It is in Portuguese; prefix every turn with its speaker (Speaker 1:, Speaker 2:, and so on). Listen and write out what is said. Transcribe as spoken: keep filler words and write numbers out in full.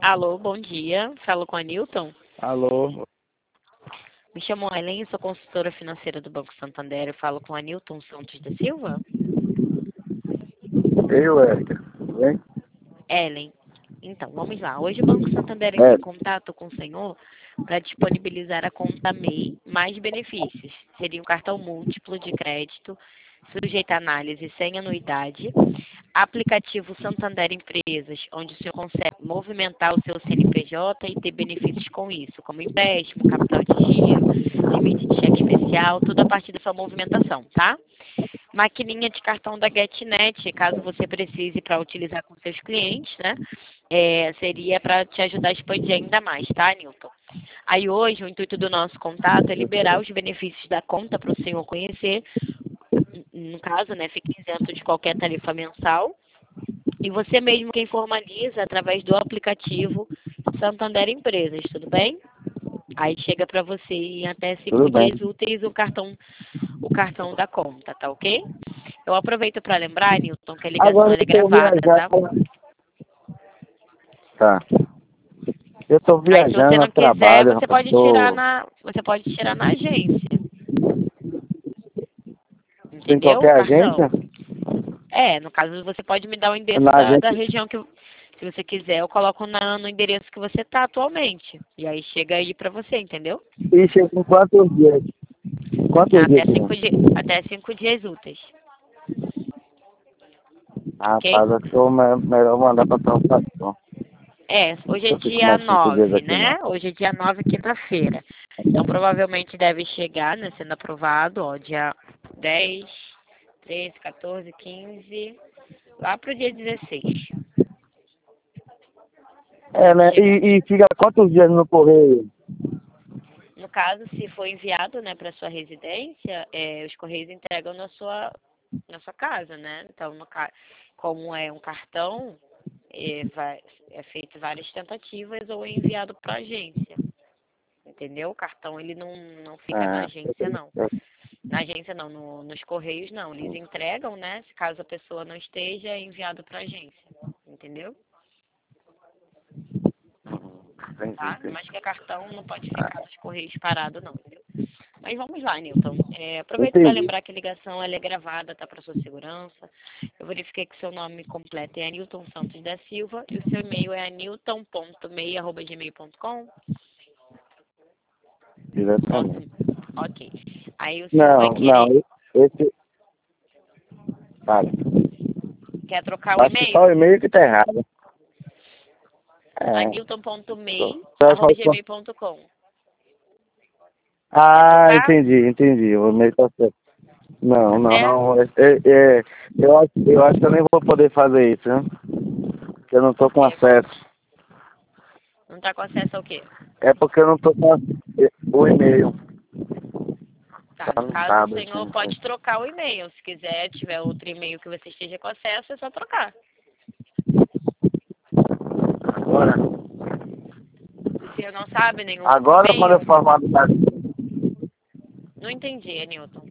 Speaker 1: Alô, bom dia. Falo com a Newton.
Speaker 2: Alô.
Speaker 1: Me chamo Ellen, sou consultora financeira do Banco Santander. Eu falo com a Newton Santos da Silva.
Speaker 2: Eu, Érica. Tudo bem?
Speaker 1: Ellen. Então, vamos lá. Hoje o Banco Santander entra
Speaker 2: É.
Speaker 1: em contato com o senhor para disponibilizar a conta M E I mais benefícios. Seria um cartão múltiplo de crédito, sujeito a análise sem anuidade, aplicativo Santander Empresas, onde o senhor consegue movimentar o seu C N P J e ter benefícios com isso, como empréstimo, capital de giro, limite de cheque especial, tudo a partir da sua movimentação, tá? Maquininha de cartão da GetNet, caso você precise para utilizar com seus clientes, né? É, seria para te ajudar a expandir ainda mais, tá, Newton? Aí hoje, o intuito do nosso contato é liberar os benefícios da conta para o senhor conhecer. No caso, né, fique isento de qualquer tarifa mensal. E você mesmo quem formaliza através do aplicativo Santander Empresas, tudo bem? Aí chega para você em até cinco
Speaker 2: Tudo bem.
Speaker 1: dias úteis o cartão, o cartão da conta, tá ok? Eu aproveito para lembrar, Newton, que a ligação
Speaker 2: Agora
Speaker 1: ela é
Speaker 2: eu tô
Speaker 1: gravada, tá?
Speaker 2: viajando. Tá. Eu tô
Speaker 1: Aí se você
Speaker 2: viajando a
Speaker 1: não quiser,
Speaker 2: trabalho,
Speaker 1: você
Speaker 2: rapaz.
Speaker 1: pode tirar
Speaker 2: Tô...
Speaker 1: na, você pode tirar na agência,
Speaker 2: Tem
Speaker 1: entendeu? O
Speaker 2: qualquer
Speaker 1: cartão.
Speaker 2: agência?
Speaker 1: É, no caso você pode me dar o endereço
Speaker 2: Na
Speaker 1: da, da
Speaker 2: agência.
Speaker 1: região que, se você quiser, eu coloco na, no endereço que você tá atualmente. E aí chega aí para você, entendeu?
Speaker 2: E chega em quantos dias? Quantos
Speaker 1: Até
Speaker 2: dias,
Speaker 1: cinco,
Speaker 2: senhor?
Speaker 1: di até cinco dias úteis, ok?
Speaker 2: Rapaz, acho que eu me- melhor mandar pra transação.
Speaker 1: É, hoje é
Speaker 2: Eu fico
Speaker 1: dia
Speaker 2: mais cinco dias
Speaker 1: nove,
Speaker 2: aqui, não.
Speaker 1: né? Hoje é dia nove, quinta-feira. Então provavelmente deve chegar, né, sendo aprovado, ó, dia dez, treze, quatorze, quinze, lá pro dia dezesseis.
Speaker 2: É,
Speaker 1: Deve
Speaker 2: né?
Speaker 1: chegar.
Speaker 2: E, e fica quantos dias no correio?
Speaker 1: No caso, se for enviado, né, para sua residência, é, os correios entregam na sua, na sua casa, né? Então, no, ca- como é um cartão, é, vai, é feito várias tentativas ou é enviado para a agência, entendeu? O cartão ele não, não fica na
Speaker 2: Ah,
Speaker 1: agência, não. Na agência não, no, nos correios não. Eles entregam, né? Se caso a pessoa não esteja, é enviado para a agência, entendeu?
Speaker 2: entendi,
Speaker 1: Tá?
Speaker 2: entendi.
Speaker 1: Mas que cartão não pode ficar nos correios parado, não, entendeu? Mas vamos lá, Newton. É, aproveito para
Speaker 2: Entendi.
Speaker 1: lembrar que a ligação ela é gravada, tá, para sua segurança. Eu verifiquei que seu nome completo é Anilton Santos da Silva e o seu e-mail é anilton ponto mei arroba gmail ponto com.
Speaker 2: Exatamente.
Speaker 1: Ótimo. Ok. Aí o senhor vai
Speaker 2: Não, não.
Speaker 1: querer,
Speaker 2: Esse... Cara,
Speaker 1: quer trocar o
Speaker 2: acho que só
Speaker 1: e-mail?
Speaker 2: o e-mail que tá errado. É.
Speaker 1: anilton ponto mei
Speaker 2: Só
Speaker 1: arroba
Speaker 2: faltou-
Speaker 1: gmail ponto com. Quer
Speaker 2: Ah,
Speaker 1: trocar?
Speaker 2: entendi, entendi. O e-mail tá certo. Não,
Speaker 1: Tá
Speaker 2: não,
Speaker 1: certo?
Speaker 2: não. É, é, eu, acho, eu acho que eu nem vou poder fazer isso, né? Porque eu não tô
Speaker 1: Por
Speaker 2: com
Speaker 1: quê?
Speaker 2: acesso.
Speaker 1: Não tá com acesso ao quê?
Speaker 2: É porque eu não tô com a- o e-mail.
Speaker 1: Tá,
Speaker 2: Tá
Speaker 1: no
Speaker 2: no
Speaker 1: caso o
Speaker 2: tablet,
Speaker 1: senhor
Speaker 2: não sei.
Speaker 1: pode trocar o e-mail. Se quiser, tiver outro e-mail que você esteja com acesso, é só trocar.
Speaker 2: Agora,
Speaker 1: O senhor não sabe nenhum outro
Speaker 2: agora quando eu
Speaker 1: e-mail?
Speaker 2: formar.
Speaker 1: Não entendi, Newton.